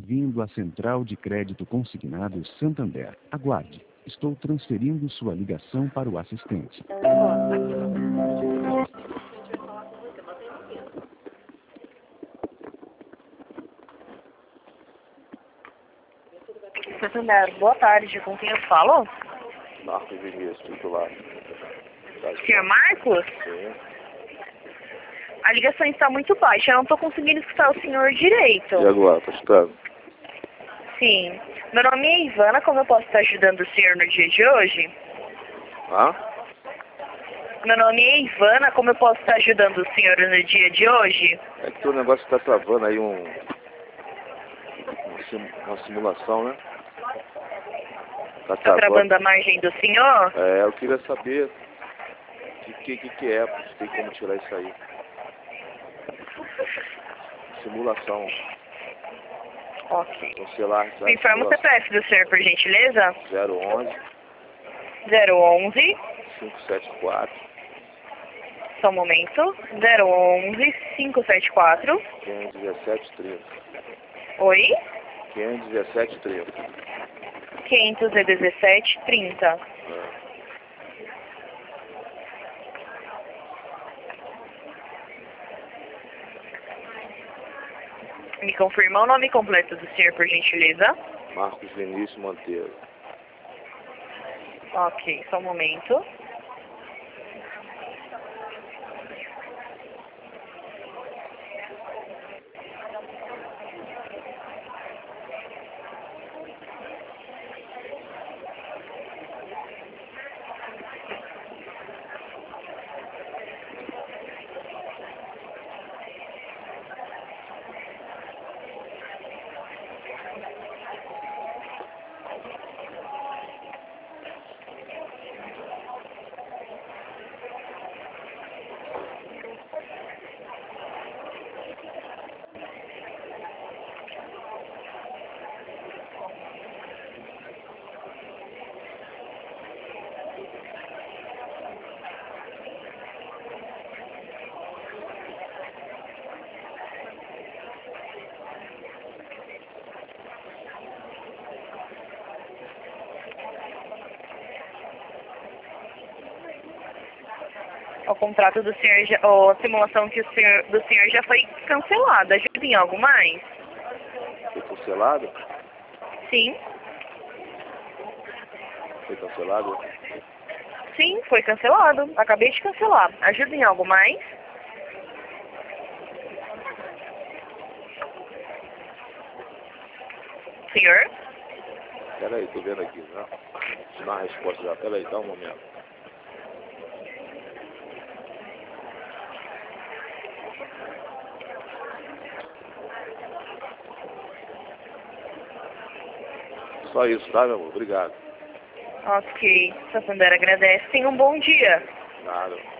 Bem-vindo à Central de Crédito Consignado Santander. Aguarde. Estou transferindo sua ligação para o assistente. Santander, boa tarde. Com quem eu falo? Marcos Vinícius, titular. Senhor Marcos? Sim. A ligação está muito baixa. Eu não estou conseguindo escutar o senhor direito. E agora, tá escutando? Sim. Meu nome é Ivana. Como eu posso estar ajudando o senhor no dia de hoje? Hã? Meu nome é Ivana. Como eu posso estar ajudando o senhor no dia de hoje? É que o negócio tá travando aí uma simulação, né? Está travando a margem do senhor? É, eu queria saber o que é, se tem como tirar isso aí. Simulação. Ok. No celular, Me informa o CPF do senhor, por gentileza? 011 011. 574 Só um momento. 011 574. 51730. Oi? 51730. 517 30. Me confirma o nome completo do senhor, por gentileza? Marcos Vinícius Monteiro. Ok, só um momento. O contrato do senhor, ou a simulação do senhor já foi cancelada. Ajuda em algo mais? Foi cancelado? Sim. Foi cancelado? Sim, foi cancelado. Acabei de cancelar. Ajuda em algo mais? Senhor? Peraí, tô vendo aqui, né? Deixa eu dar uma resposta já. Peraí, dá um momento. Só isso, tá, meu amor? Obrigado. Ok. Santander agradece. Tenha um bom dia. Nada.